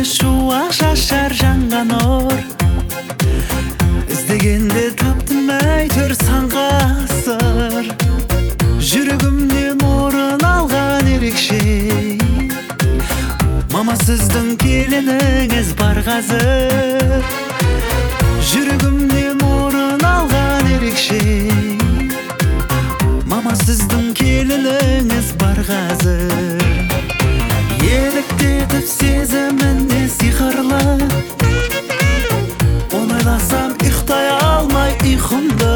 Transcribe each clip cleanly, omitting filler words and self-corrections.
шуақ шашар жанған ор. Іздегенде таптым әйтеуір сан ғасыр. Жүрегімнен орын алған ерекше. Мама, сіздің келініңіз бар қазір. Жүрегімнен орын алған ерекше. Мама, сіздің келініңіз бар қазір. Еліктетіп сезіміне сиқырлы. Оны ойласам ұйықтай алмай ұйқымды.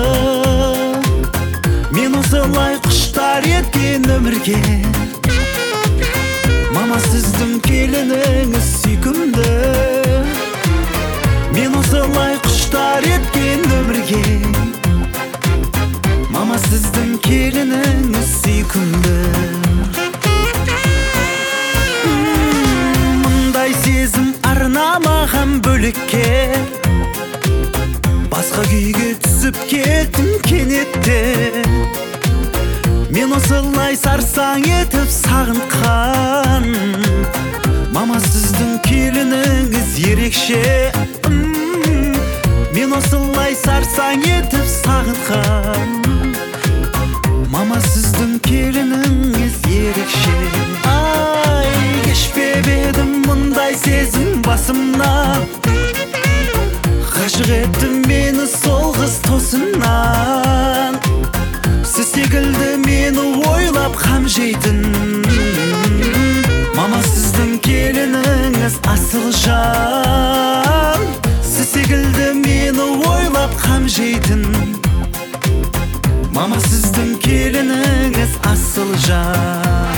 Мен осылай құштар еткен өмірге. Мама, сіздің келініңіз сүйкімді. Мен осылай құштар еткен өмірге. Мама, сіздің келініңіз сүйкімді. Мұндай сезім арнамаған бөлекке. Басқа күйге түсіп кеттім кенетте. Мен осылай сарсаң етіп сағынтқан. Мама, сіздің келініңіз ерекше. Мен осылай сарсаң етіп сағынтқан. Мама, сіздің келініңіз ерекше. Ай, кешпеп едім мұндай сезім басымнан. Ғашық еттім мені сол қыз тосыннан. Сіз секілді мені ойлап қам жейтін. Мама, сіздің келініңіз асыл жан. Сіз секілді мені ойлап қам жейтін. Мама, сіздің келініңіз асыл жан.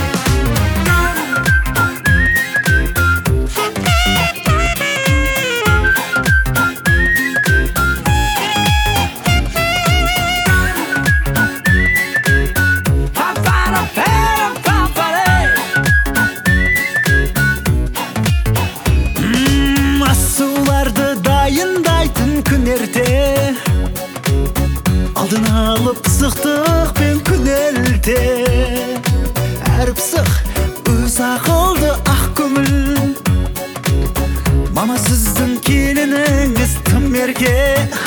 Асуларды дайындайтын күн ерте. Алдын алып пысықтықпен күнелте. Әр пысық өз ақылды ақ көңіл. Мама, сіздің келініңіз тым ерке.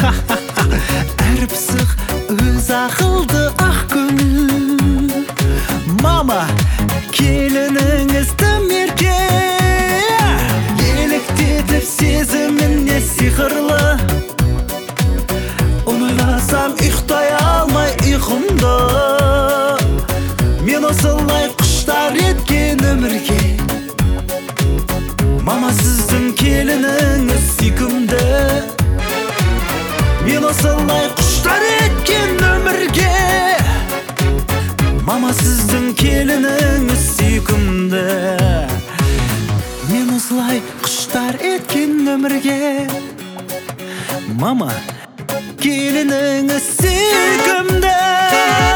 Әр пысық өз ақылды ақ көңіл. Мама, келініңіз тым ерке. Еліктетіп сезіміне сиқырлы. Оны ойласам ұйықтай алмай ұйқымды. Мен осылай құштар еткен өмірге. Мама, сіздің келініңіз сүйкімді. Мен осылай құштар еткен өмірге. Мама, сіздің келініңіз сүйкімді. Мен осылай құштар еткен өмірге. Мама, келініңіз сүйкімді.